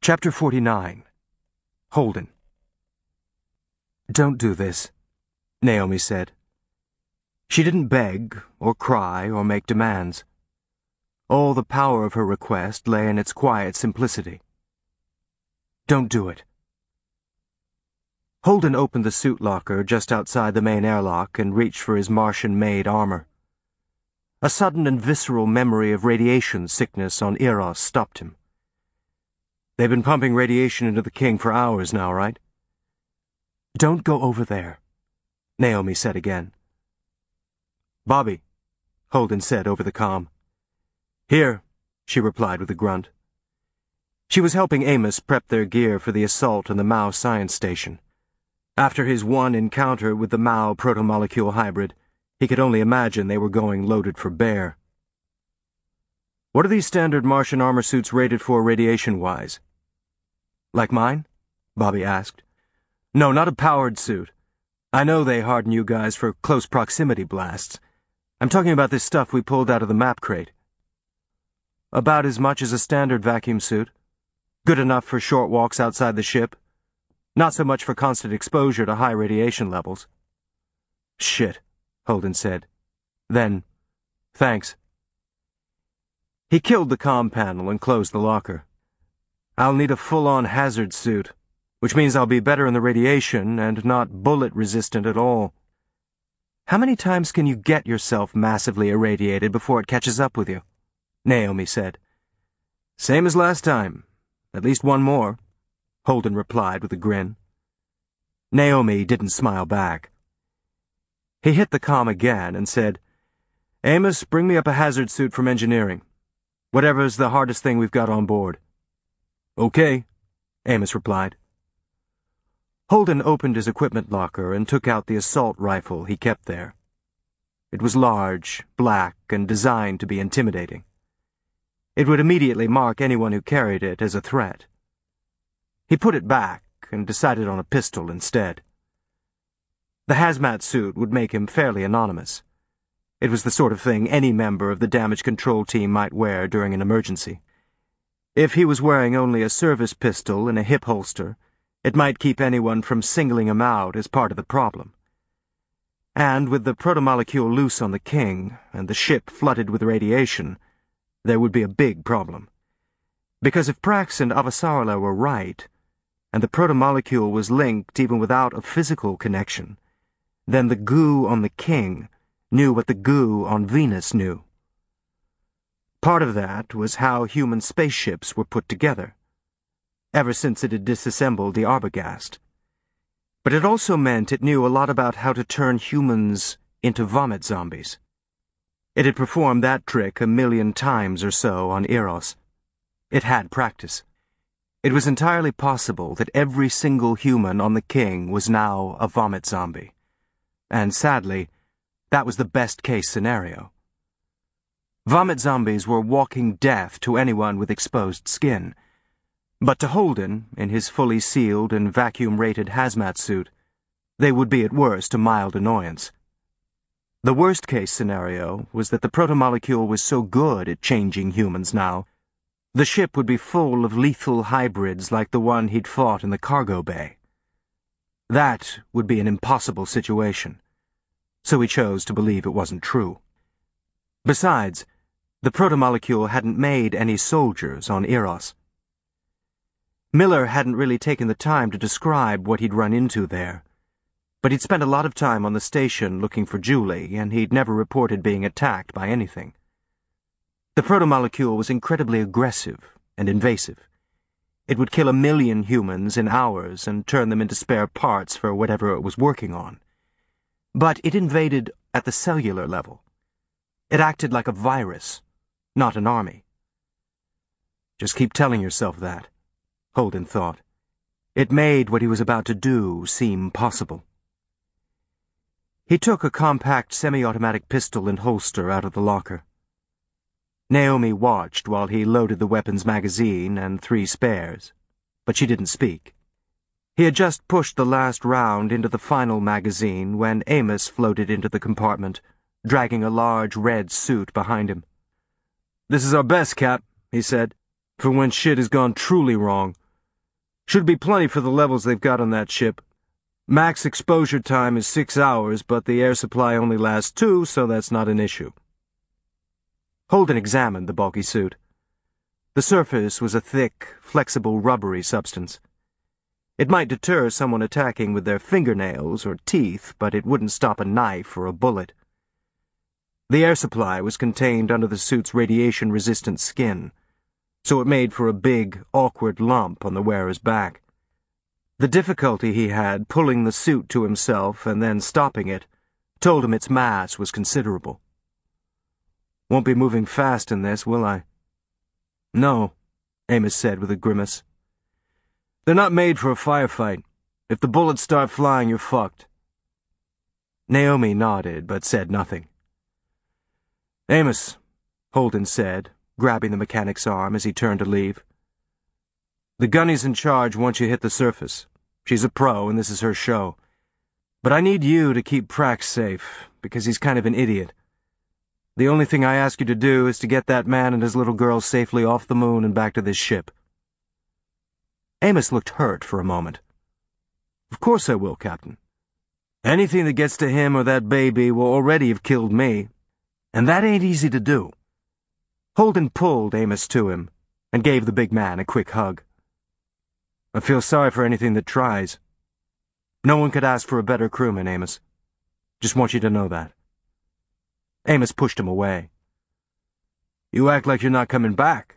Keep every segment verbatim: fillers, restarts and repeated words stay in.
Chapter forty-nine. Holden. "Don't do this," Naomi said. She didn't beg, or cry, or make demands. All the power of her request lay in its quiet simplicity. "Don't do it." Holden opened the suit locker just outside the main airlock and reached for his Martian-made armor. A sudden and visceral memory of radiation sickness on Eros stopped him. "They've been pumping radiation into the king for hours now, right?" "Don't go over there," Naomi said again. "Bobby," Holden said over the comm. "Here," she replied with a grunt. She was helping Amos prep their gear for the assault on the Mao science station. After his one encounter with the Mao protomolecule hybrid, he could only imagine they were going loaded for bear. "What are these standard Martian armor suits rated for radiation-wise?" "Like mine?" Bobby asked. "No, not a powered suit. I know they harden you guys for close proximity blasts. I'm talking about this stuff we pulled out of the map crate." "About as much as a standard vacuum suit. Good enough for short walks outside the ship. Not so much for constant exposure to high radiation levels." "Shit," Holden said. Then, "Thanks." He killed the comm panel and closed the locker. "I'll need a full-on hazard suit, which means I'll be better in the radiation and not bullet-resistant at all." "How many times can you get yourself massively irradiated before it catches up with you?" Naomi said. "Same as last time. At least one more," Holden replied with a grin. Naomi didn't smile back. He hit the comm again and said, "Amos, bring me up a hazard suit from engineering. Whatever's the hardest thing we've got on board." "Okay," Amos replied. Holden opened his equipment locker and took out the assault rifle he kept there. It was large, black, and designed to be intimidating. It would immediately mark anyone who carried it as a threat. He put it back and decided on a pistol instead. The hazmat suit would make him fairly anonymous. It was the sort of thing any member of the damage control team might wear during an emergency. If he was wearing only a service pistol in a hip holster, it might keep anyone from singling him out as part of the problem. And with the protomolecule loose on the king, and the ship flooded with radiation, there would be a big problem. Because if Prax and Avasarala were right, and the protomolecule was linked even without a physical connection, then the goo on the king knew what the goo on Venus knew. Part of that was how human spaceships were put together, ever since it had disassembled the Arbogast. But it also meant it knew a lot about how to turn humans into vomit zombies. It had performed that trick a million times or so on Eros. It had practice. It was entirely possible that every single human on the king was now a vomit zombie. And sadly, that was the best-case scenario. Vomit zombies were walking death to anyone with exposed skin. But to Holden, in his fully sealed and vacuum-rated hazmat suit, they would be at worst a mild annoyance. The worst-case scenario was that the protomolecule was so good at changing humans now, the ship would be full of lethal hybrids like the one he'd fought in the cargo bay. That would be an impossible situation, so he chose to believe it wasn't true. Besides, the protomolecule hadn't made any soldiers on Eros. Miller hadn't really taken the time to describe what he'd run into there, but he'd spent a lot of time on the station looking for Julie, and he'd never reported being attacked by anything. The protomolecule was incredibly aggressive and invasive. It would kill a million humans in hours and turn them into spare parts for whatever it was working on. But it invaded at the cellular level. It acted like a virus, not an army. Just keep telling yourself that, Holden thought. It made what he was about to do seem possible. He took a compact semi-automatic pistol and holster out of the locker. Naomi watched while he loaded the weapon's magazine and three spares, but she didn't speak. He had just pushed the last round into the final magazine when Amos floated into the compartment, dragging a large red suit behind him. "This is our best, Cap," he said, "for when shit has gone truly wrong. Should be plenty for the levels they've got on that ship. Max exposure time is six hours, but the air supply only lasts two, so that's not an issue. Holden examined the bulky suit. The surface was a thick, flexible, rubbery substance. It might deter someone attacking with their fingernails or teeth, but it wouldn't stop a knife or a bullet. The air supply was contained under the suit's radiation-resistant skin, so it made for a big, awkward lump on the wearer's back. The difficulty he had pulling the suit to himself and then stopping it told him its mass was considerable. "Won't be moving fast in this, will I?" "No," Amos said with a grimace. "They're not made for a firefight. If the bullets start flying, you're fucked." Naomi nodded, but said nothing. "Amos," Holden said, grabbing the mechanic's arm as he turned to leave. "The gunny's in charge once you hit the surface. She's a pro, and this is her show. But I need you to keep Prax safe, because he's kind of an idiot. The only thing I ask you to do is to get that man and his little girl safely off the moon and back to this ship." Amos looked hurt for a moment. "Of course I will, Captain. Anything that gets to him or that baby will already have killed me, and that ain't easy to do." Holden pulled Amos to him and gave the big man a quick hug. "I feel sorry for anything that tries. No one could ask for a better crewman, Amos. Just want you to know that." Amos pushed him away. "You act like you're not coming back."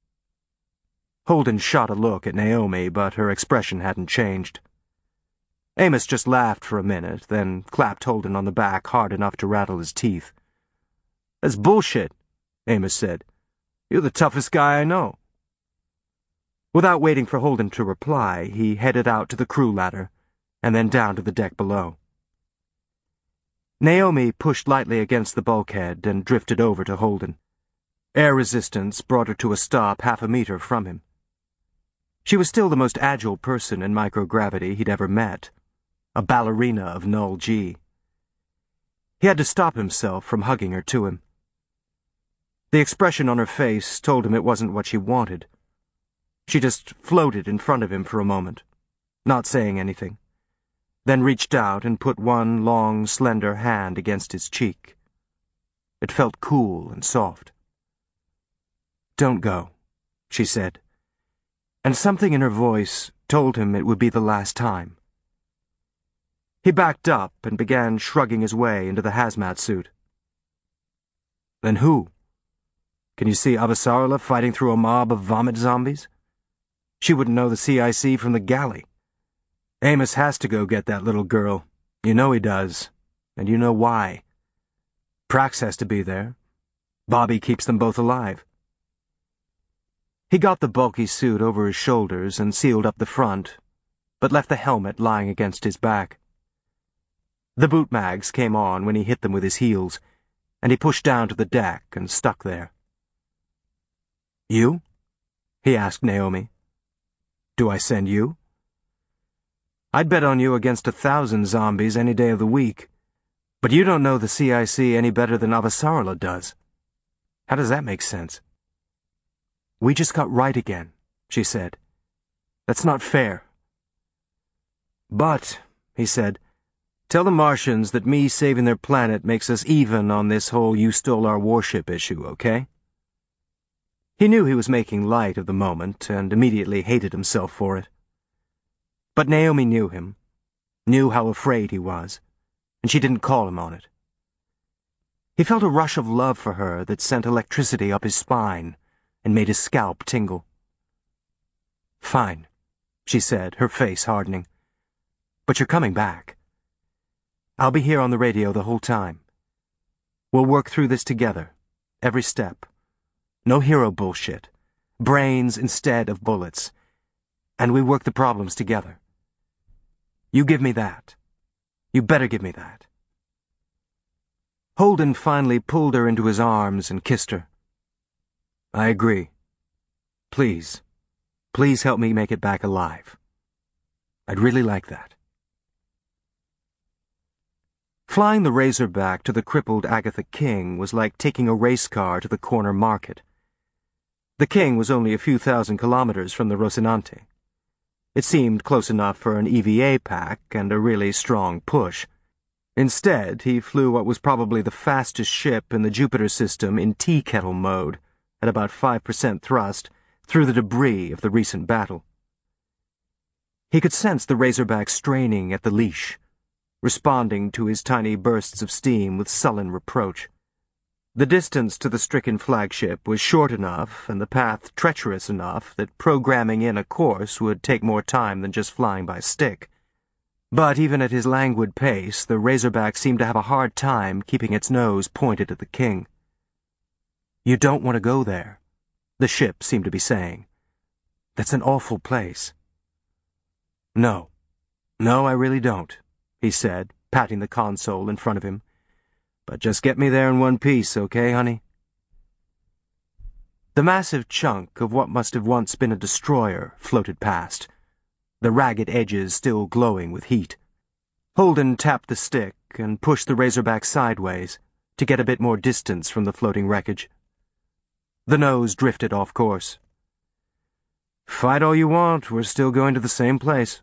Holden shot a look at Naomi, but her expression hadn't changed. Amos just laughed for a minute, then clapped Holden on the back hard enough to rattle his teeth. "That's bullshit," Amos said. "You're the toughest guy I know." Without waiting for Holden to reply, he headed out to the crew ladder, and then down to the deck below. Naomi pushed lightly against the bulkhead and drifted over to Holden. Air resistance brought her to a stop half a meter from him. She was still the most agile person in microgravity he'd ever met, a ballerina of null G. He had to stop himself from hugging her to him. The expression on her face told him it wasn't what she wanted. She just floated in front of him for a moment, not saying anything, then reached out and put one long, slender hand against his cheek. It felt cool and soft. "Don't go," she said, and something in her voice told him it would be the last time. He backed up and began shrugging his way into the hazmat suit. "Then who? Can you see Avasarala fighting through a mob of vomit zombies? She wouldn't know the C I C from the galley. Amos has to go get that little girl. You know he does, and you know why. Prax has to be there. Bobby keeps them both alive." He got the bulky suit over his shoulders and sealed up the front, but left the helmet lying against his back. The boot mags came on when he hit them with his heels, and he pushed down to the deck and stuck there. "You?" he asked Naomi. "Do I send you?" "I'd bet on you against a thousand zombies any day of the week, but you don't know the C I C any better than Avasarala does. How does that make sense?" "We just got right again," she said. "That's not fair." "But," he said, "tell the Martians that me saving their planet makes us even on this whole you stole our warship issue, okay?" He knew he was making light of the moment and immediately hated himself for it. But Naomi knew him, knew how afraid he was, and she didn't call him on it. He felt a rush of love for her that sent electricity up his spine and made his scalp tingle. "Fine," she said, her face hardening. "But you're coming back. I'll be here on the radio the whole time. We'll work through this together, every step. No hero bullshit. Brains instead of bullets. And we work the problems together. You give me that. You better give me that." Holden finally pulled her into his arms and kissed her. "I agree. Please, please help me make it back alive. I'd really like that." Flying the Razorback to the crippled Agatha King was like taking a race car to the corner market. The King was only a few thousand kilometers from the Rocinante. It seemed close enough for an E V A pack and a really strong push. Instead, he flew what was probably the fastest ship in the Jupiter system in tea kettle mode, at about five percent thrust, through the debris of the recent battle. He could sense the Razorback straining at the leash, responding to his tiny bursts of steam with sullen reproach. The distance to the stricken flagship was short enough and the path treacherous enough that programming in a course would take more time than just flying by stick. But even at his languid pace, the Razorback seemed to have a hard time keeping its nose pointed at the king. "You don't want to go there," the ship seemed to be saying. "That's an awful place." "No. No, I really don't," he said, patting the console in front of him. "But just get me there in one piece, okay, honey?" The massive chunk of what must have once been a destroyer floated past, the ragged edges still glowing with heat. Holden tapped the stick and pushed the Razorback sideways to get a bit more distance from the floating wreckage. The nose drifted off course. "Fight all you want, we're still going to the same place."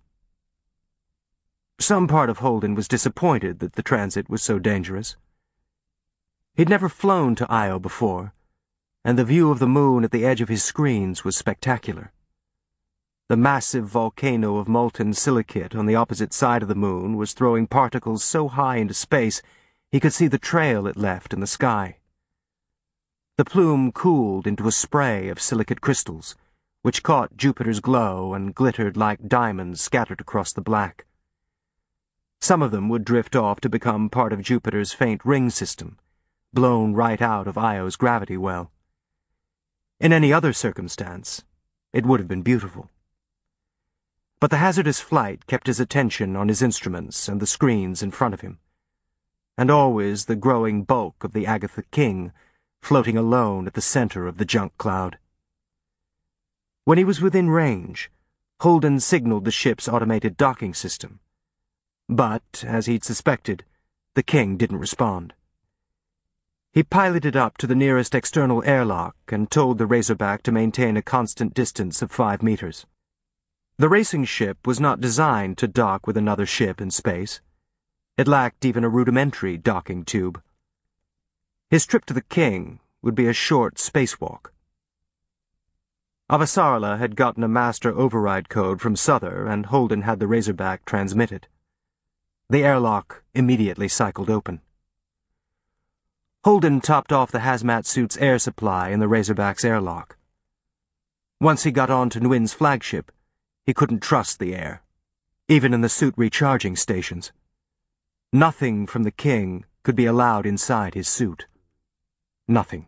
Some part of Holden was disappointed that the transit was so dangerous. He'd never flown to Io before, and the view of the moon at the edge of his screens was spectacular. The massive volcano of molten silicate on the opposite side of the moon was throwing particles so high into space he could see the trail it left in the sky. The plume cooled into a spray of silicate crystals, which caught Jupiter's glow and glittered like diamonds scattered across the black. Some of them would drift off to become part of Jupiter's faint ring system, blown right out of Io's gravity well. In any other circumstance, it would have been beautiful. But the hazardous flight kept his attention on his instruments and the screens in front of him, and always the growing bulk of the Agatha King, floating alone at the center of the junk cloud. When he was within range, Holden signaled the ship's automated docking system. But, as he'd suspected, the King didn't respond. He piloted up to the nearest external airlock and told the Razorback to maintain a constant distance of five meters. The racing ship was not designed to dock with another ship in space. It lacked even a rudimentary docking tube. His trip to the King would be a short spacewalk. Avasarala had gotten a master override code from Souther, and Holden had the Razorback transmit it. The airlock immediately cycled open. Holden topped off the hazmat suit's air supply in the Razorback's airlock. Once he got on to Nguyen's flagship, he couldn't trust the air, even in the suit recharging stations. Nothing from the King could be allowed inside his suit. Nothing.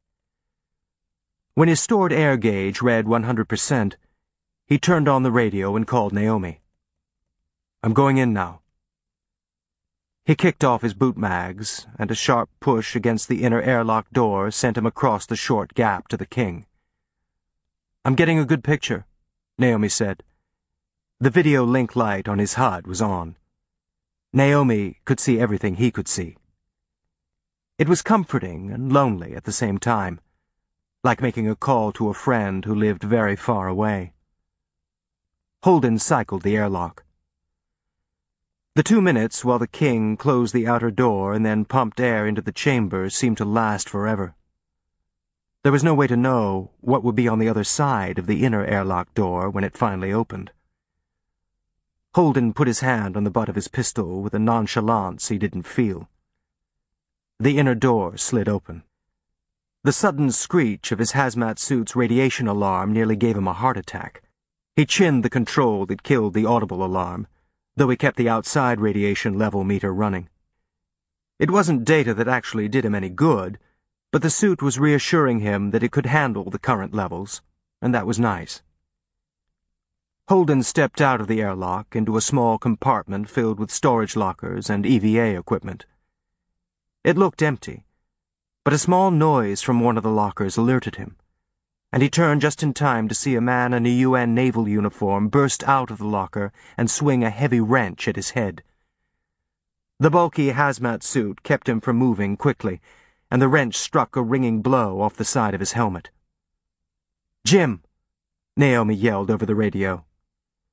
When his stored air gauge read one hundred percent, he turned on the radio and called Naomi. "I'm going in now." He kicked off his boot mags, and a sharp push against the inner airlock door sent him across the short gap to the King. "I'm getting a good picture," Naomi said. The video link light on his H U D was on. Naomi could see everything he could see. It was comforting and lonely at the same time, like making a call to a friend who lived very far away. Holden cycled the airlock. The two minutes while the King closed the outer door and then pumped air into the chamber seemed to last forever. There was no way to know what would be on the other side of the inner airlock door when it finally opened. Holden put his hand on the butt of his pistol with a nonchalance he didn't feel. The inner door slid open. The sudden screech of his hazmat suit's radiation alarm nearly gave him a heart attack. He chinned the control that killed the audible alarm, though he kept the outside radiation level meter running. It wasn't data that actually did him any good, but the suit was reassuring him that it could handle the current levels, and that was nice. Holden stepped out of the airlock into a small compartment filled with storage lockers and E V A equipment. It looked empty, but a small noise from one of the lockers alerted him, and he turned just in time to see a man in a U N naval uniform burst out of the locker and swing a heavy wrench at his head. The bulky hazmat suit kept him from moving quickly, and the wrench struck a ringing blow off the side of his helmet. "Jim!" Naomi yelled over the radio.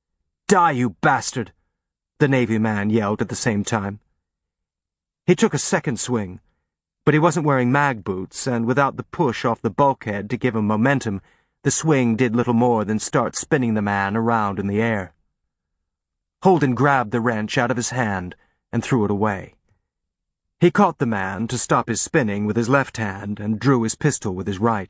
Die, you bastard! The Navy man yelled at the same time. He took a second swing, but he wasn't wearing mag boots, and without the push off the bulkhead to give him momentum, the swing did little more than start spinning the man around in the air. Holden grabbed the wrench out of his hand and threw it away. He caught the man to stop his spinning with his left hand and drew his pistol with his right.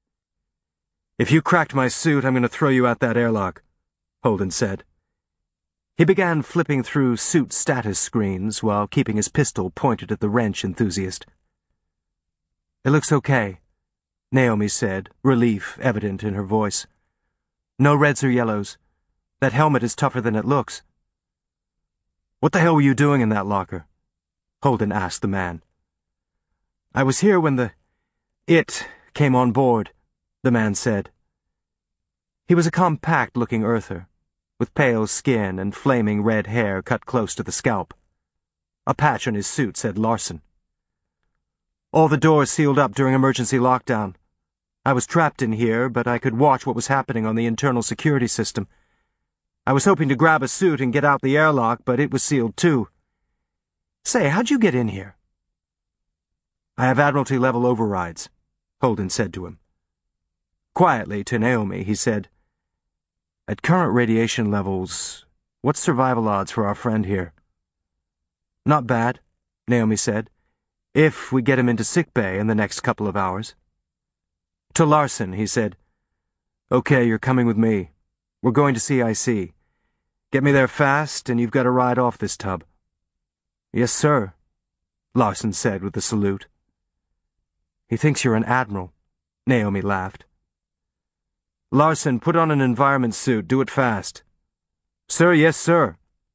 "If you cracked my suit, I'm going to throw you out that airlock," Holden said. He began flipping through suit status screens while keeping his pistol pointed at the wrench enthusiast. "It looks okay," Naomi said, relief evident in her voice. "No reds or yellows. That helmet is tougher than it looks." "What the hell were you doing in that locker?" Holden asked the man. "I was here when the... it came on board," the man said. He was a compact-looking earther, with pale skin and flaming red hair cut close to the scalp. A patch on his suit said Larson. "All the doors sealed up during emergency lockdown. I was trapped in here, but I could watch what was happening on the internal security system. I was hoping to grab a suit and get out the airlock, but it was sealed too. Say, how'd you get in here?" "I have Admiralty-level overrides," Holden said to him. Quietly to Naomi, he said, "At current radiation levels, what's survival odds for our friend here?" "Not bad," Naomi said, "if we get him into sickbay in the next couple of hours." To Larson, he said, "Okay, you're coming with me. We're going to C I C. Get me there fast, and you've got to ride off this tub." "Yes, sir," Larson said with a salute. "He thinks you're an admiral," Naomi laughed. "Larson, put on an environment suit. Do it fast." "Sir, yes, sir."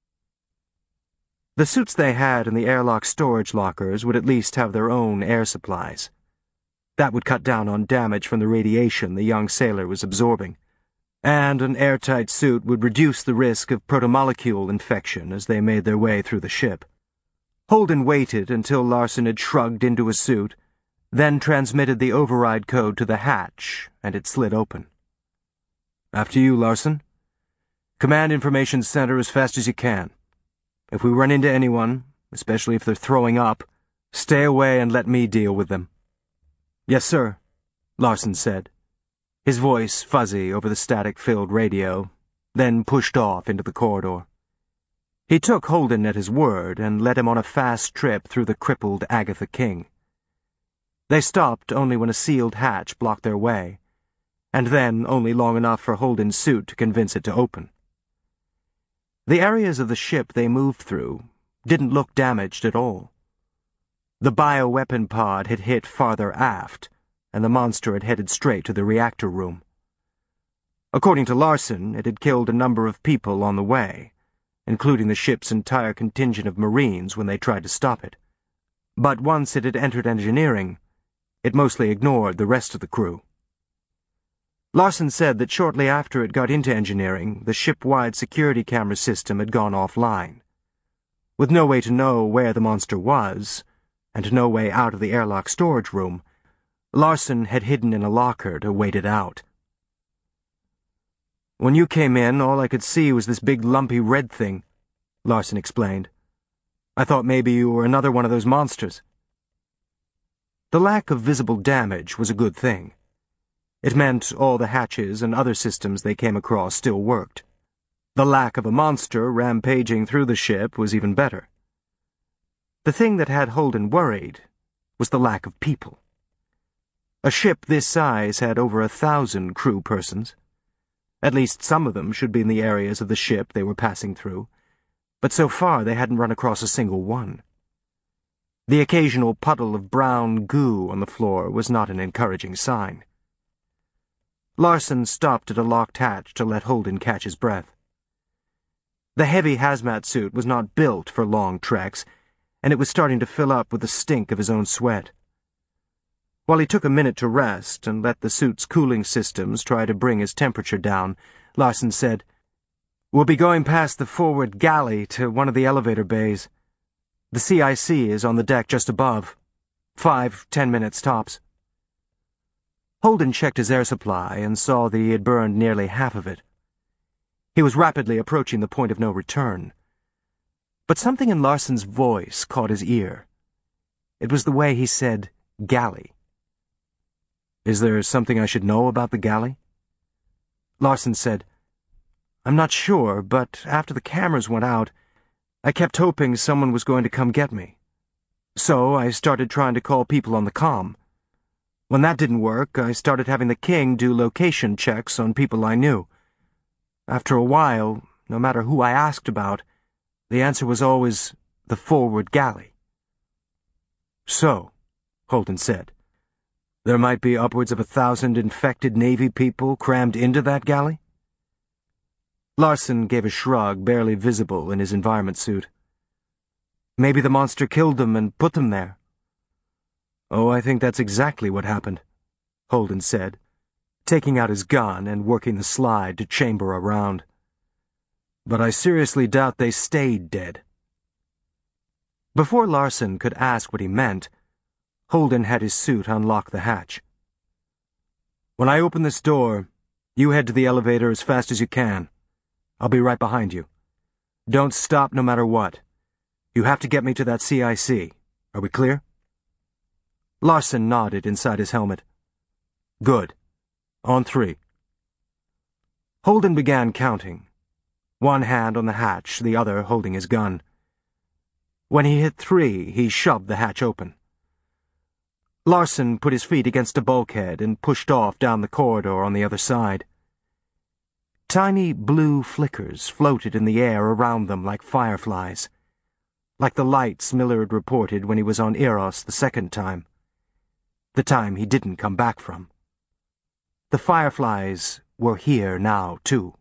The suits they had in the airlock storage lockers would at least have their own air supplies. That would cut down on damage from the radiation the young sailor was absorbing, and an airtight suit would reduce the risk of protomolecule infection as they made their way through the ship. Holden waited until Larson had shrugged into a suit, then transmitted the override code to the hatch, and it slid open. "After you, Larson. Command Information Center as fast as you can. If we run into anyone, especially if they're throwing up, stay away and let me deal with them." "Yes, sir," Larson said, his voice fuzzy over the static-filled radio, then pushed off into the corridor. He took Holden at his word and led him on a fast trip through the crippled Agatha King. They stopped only when a sealed hatch blocked their way, and then only long enough for Holden's suit to convince it to open. The areas of the ship they moved through didn't look damaged at all. The bioweapon pod had hit farther aft, and the monster had headed straight to the reactor room. According to Larson, it had killed a number of people on the way, including the ship's entire contingent of Marines when they tried to stop it. But once it had entered engineering, it mostly ignored the rest of the crew. Larson said that shortly after it got into engineering, the ship-wide security camera system had gone offline. With no way to know where the monster was, and no way out of the airlock storage room, Larson had hidden in a locker to wait it out. "When you came in, all I could see was this big lumpy red thing," Larson explained. "I thought maybe you were another one of those monsters." The lack of visible damage was a good thing. It meant all the hatches and other systems they came across still worked. The lack of a monster rampaging through the ship was even better. The thing that had Holden worried was the lack of people. A ship this size had over a thousand crew persons. At least some of them should be in the areas of the ship they were passing through, but so far they hadn't run across a single one. The occasional puddle of brown goo on the floor was not an encouraging sign. Larson stopped at a locked hatch to let Holden catch his breath. The heavy hazmat suit was not built for long treks, and it was starting to fill up with the stink of his own sweat. While he took a minute to rest and let the suit's cooling systems try to bring his temperature down, Larson said, "We'll be going past the forward galley to one of the elevator bays. The C I C is on the deck just above. Five, ten minutes tops." Holden checked his air supply and saw that he had burned nearly half of it. He was rapidly approaching the point of no return. But something in Larsen's voice caught his ear. It was the way he said, "galley." "Is there something I should know about the galley?" Larsen said, "I'm not sure, but after the cameras went out, I kept hoping someone was going to come get me. So I started trying to call people on the comm. When that didn't work, I started having the king do location checks on people I knew. After a while, no matter who I asked about, the answer was always the forward galley." "So," Holden said, "there might be upwards of a thousand infected Navy people crammed into that galley?" Larsen gave a shrug, barely visible in his environment suit. "Maybe the monster killed them and put them there." "Oh, I think that's exactly what happened," Holden said, taking out his gun and working the slide to chamber a round. "But I seriously doubt they stayed dead." Before Larsen could ask what he meant, Holden had his suit unlock the hatch. "When I open this door, you head to the elevator as fast as you can. I'll be right behind you. Don't stop no matter what. You have to get me to that C I C. Are we clear?" Larsen nodded inside his helmet. "Good. On three." Holden began counting, one hand on the hatch, the other holding his gun. When he hit three, he shoved the hatch open. Larsen put his feet against a bulkhead and pushed off down the corridor on the other side. Tiny blue flickers floated in the air around them like fireflies, like the lights Millard reported when he was on Eros the second time, the time he didn't come back from. The fireflies were here now, too.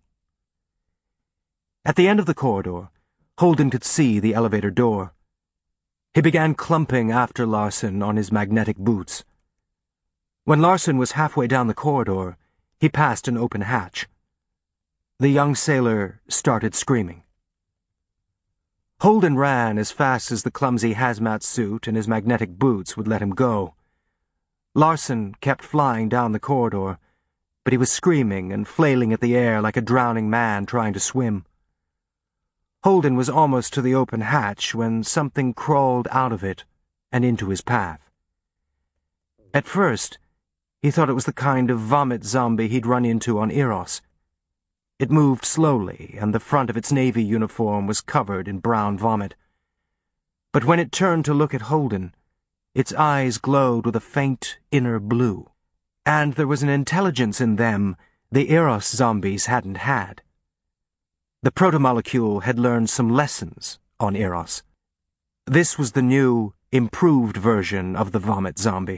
At the end of the corridor, Holden could see the elevator door. He began clumping after Larsen on his magnetic boots. When Larsen was halfway down the corridor, he passed an open hatch. The young sailor started screaming. Holden ran as fast as the clumsy hazmat suit and his magnetic boots would let him go. Larsen kept flying down the corridor, but he was screaming and flailing at the air like a drowning man trying to swim. Holden was almost to the open hatch when something crawled out of it and into his path. At first, he thought it was the kind of vomit zombie he'd run into on Eros. It moved slowly, and the front of its Navy uniform was covered in brown vomit. But when it turned to look at Holden, its eyes glowed with a faint inner blue, and there was an intelligence in them the Eros zombies hadn't had. The protomolecule had learned some lessons on Eros. This was the new, improved version of the vomit zombie.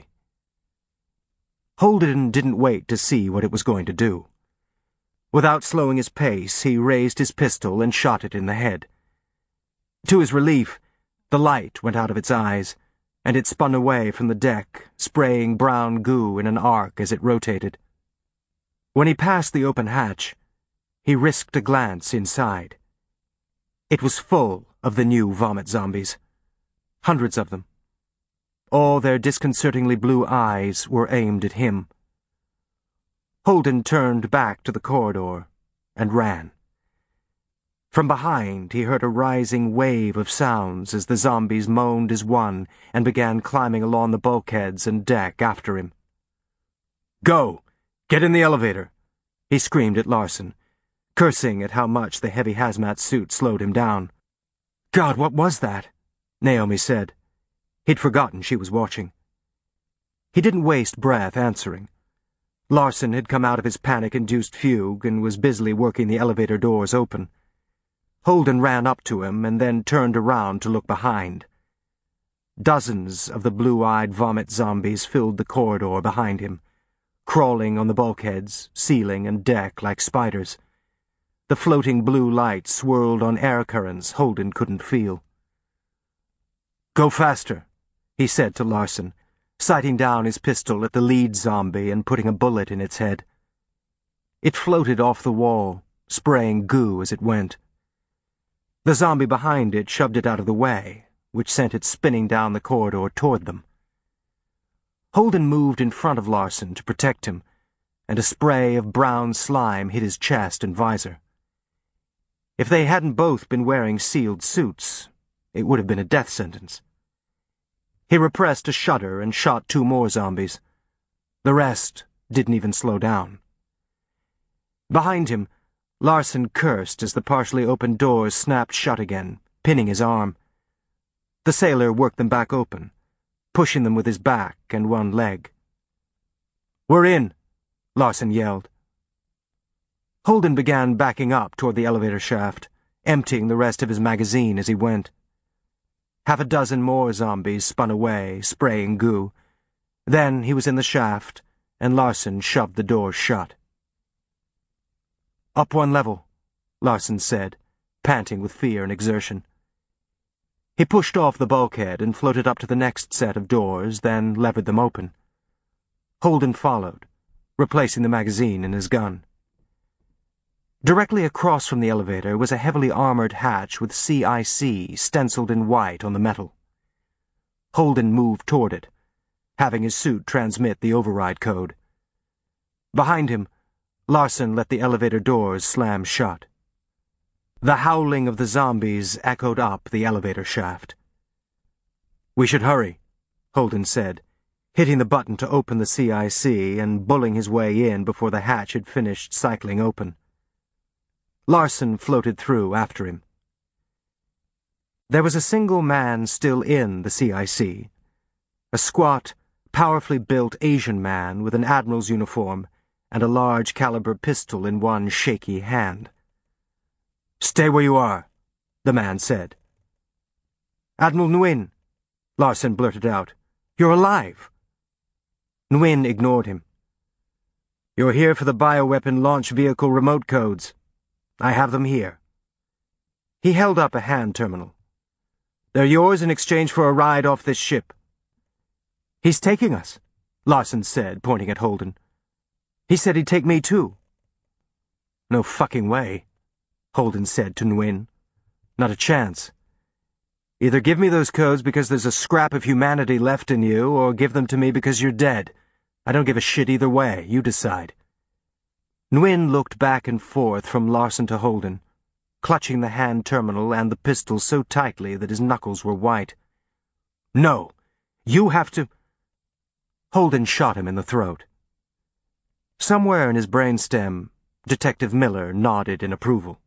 Holden didn't wait to see what it was going to do. Without slowing his pace, he raised his pistol and shot it in the head. To his relief, the light went out of its eyes, and it spun away from the deck, spraying brown goo in an arc as it rotated. When he passed the open hatch, he risked a glance inside. It was full of the new vomit zombies. Hundreds of them. All their disconcertingly blue eyes were aimed at him. Holden turned back to the corridor and ran. From behind, he heard a rising wave of sounds as the zombies moaned as one and began climbing along the bulkheads and deck after him. "Go! Get in the elevator!" he screamed at Larsen, cursing at how much the heavy hazmat suit slowed him down. "God, what was that?" Naomi said. He'd forgotten she was watching. He didn't waste breath answering. Larsen had come out of his panic-induced fugue and was busily working the elevator doors open. Holden ran up to him and then turned around to look behind. Dozens of the blue-eyed vomit zombies filled the corridor behind him, crawling on the bulkheads, ceiling, and deck like spiders. The floating blue light swirled on air currents Holden couldn't feel. "Go faster," he said to Larsen, sighting down his pistol at the lead zombie and putting a bullet in its head. It floated off the wall, spraying goo as it went. The zombie behind it shoved it out of the way, which sent it spinning down the corridor toward them. Holden moved in front of Larsen to protect him, and a spray of brown slime hit his chest and visor. If they hadn't both been wearing sealed suits, it would have been a death sentence. He repressed a shudder and shot two more zombies. The rest didn't even slow down. Behind him, Larson cursed as the partially opened doors snapped shut again, pinning his arm. The sailor worked them back open, pushing them with his back and one leg. "We're in," Larson yelled. Holden began backing up toward the elevator shaft, emptying the rest of his magazine as he went. Half a dozen more zombies spun away, spraying goo. Then he was in the shaft, and Larson shoved the door shut. "Up one level," Larson said, panting with fear and exertion. He pushed off the bulkhead and floated up to the next set of doors, then levered them open. Holden followed, replacing the magazine in his gun. Directly across from the elevator was a heavily armored hatch with C I C stenciled in white on the metal. Holden moved toward it, having his suit transmit the override code. Behind him, Larson let the elevator doors slam shut. The howling of the zombies echoed up the elevator shaft. "We should hurry," Holden said, hitting the button to open the C I C and bulling his way in before the hatch had finished cycling open. Larson floated through after him. There was a single man still in the C I C, a squat, powerfully built Asian man with an admiral's uniform and a large caliber pistol in one shaky hand. "Stay where you are," the man said. "Admiral Nguyen," Larson blurted out. "You're alive." Nguyen ignored him. "You're here for the bioweapon launch vehicle remote codes. I have them here." He held up a hand terminal. "They're yours in exchange for a ride off this ship." "He's taking us," Larson said, pointing at Holden. "He said he'd take me too." "No fucking way," Holden said to Nguyen. "Not a chance. Either give me those codes because there's a scrap of humanity left in you, or give them to me because you're dead. I don't give a shit either way. You decide." Nguyen looked back and forth from Larson to Holden, clutching the hand terminal and the pistol so tightly that his knuckles were white. "No! You have to—" Holden shot him in the throat. Somewhere in his brainstem, Detective Miller nodded in approval.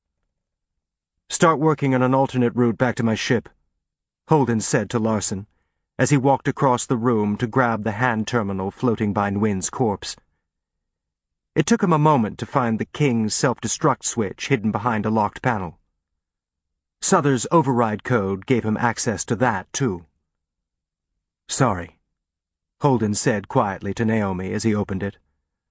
"Start working on an alternate route back to my ship," Holden said to Larson, as he walked across the room to grab the hand terminal floating by Nguyen's corpse. It took him a moment to find the King's self-destruct switch hidden behind a locked panel. Souther's override code gave him access to that, too. "Sorry," Holden said quietly to Naomi as he opened it.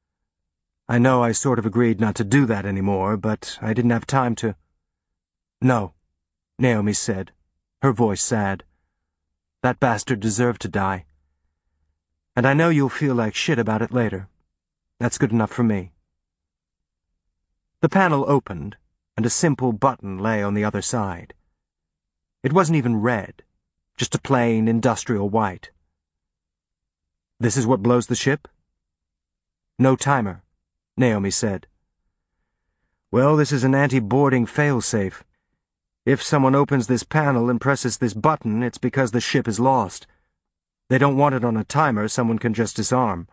"I know I sort of agreed not to do that anymore, but I didn't have time to—" "No," Naomi said, her voice sad. "That bastard deserved to die. And I know you'll feel like shit about it later. That's good enough for me." The panel opened, and a simple button lay on the other side. It wasn't even red, just a plain industrial white. "This is what blows the ship?" "No timer," Naomi said. "Well, this is an anti-boarding failsafe. If someone opens this panel and presses this button, it's because the ship is lost. They don't want it on a timer someone can just disarm."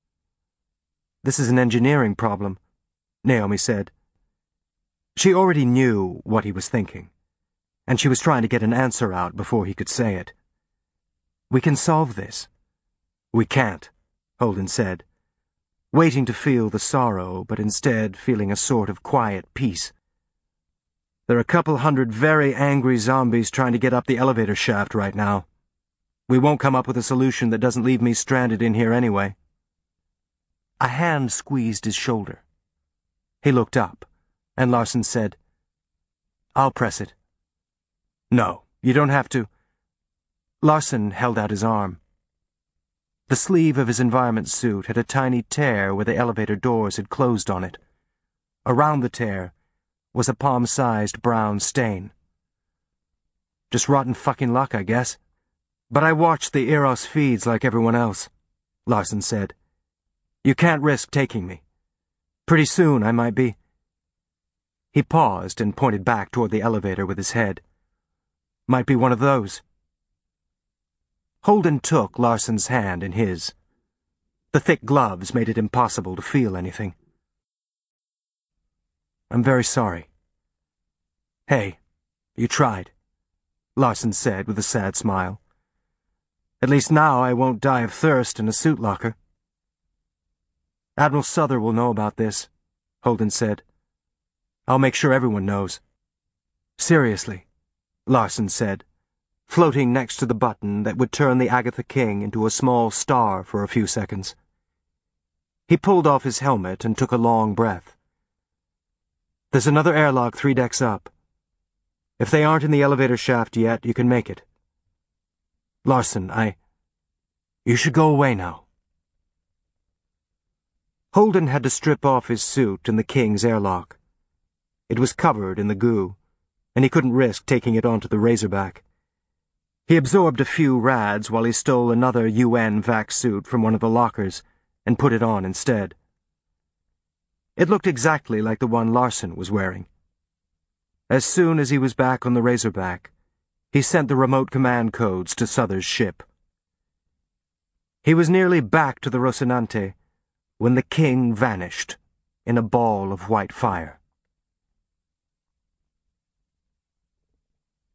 "This is an engineering problem," Naomi said. She already knew what he was thinking, and she was trying to get an answer out before he could say it. "We can solve this." "We can't," Holden said, waiting to feel the sorrow, but instead feeling a sort of quiet peace. "There are a couple hundred very angry zombies trying to get up the elevator shaft right now. We won't come up with a solution that doesn't leave me stranded in here anyway." A hand squeezed his shoulder. He looked up, and Larson said, "I'll press it." "No, you don't have to." Larson held out his arm. The sleeve of his environment suit had a tiny tear where the elevator doors had closed on it. Around the tear was a palm-sized brown stain. "Just rotten fucking luck, I guess. But I watched the Eros feeds like everyone else," Larson said. "You can't risk taking me. Pretty soon I might be—" He paused and pointed back toward the elevator with his head. Might be one of those. Holden took Larson's hand in his. The thick gloves made it impossible to feel anything. I'm very sorry. Hey, you tried, Larson said with a sad smile. At least now I won't die of thirst in a suit locker. Admiral Souther will know about this, Holden said. I'll make sure everyone knows. Seriously, Larson said, floating next to the button that would turn the Agatha King into a small star for a few seconds. He pulled off his helmet and took a long breath. There's another airlock three decks up. If they aren't in the elevator shaft yet, you can make it. Larson, I... You should go away now. Holden had to strip off his suit in the King's airlock. It was covered in the goo, and he couldn't risk taking it onto the Razorback. He absorbed a few rads while he stole another U N vac suit from one of the lockers and put it on instead. It looked exactly like the one Larson was wearing. As soon as he was back on the Razorback, he sent the remote command codes to Souther's ship. He was nearly back to the Rocinante when the King vanished in a ball of white fire.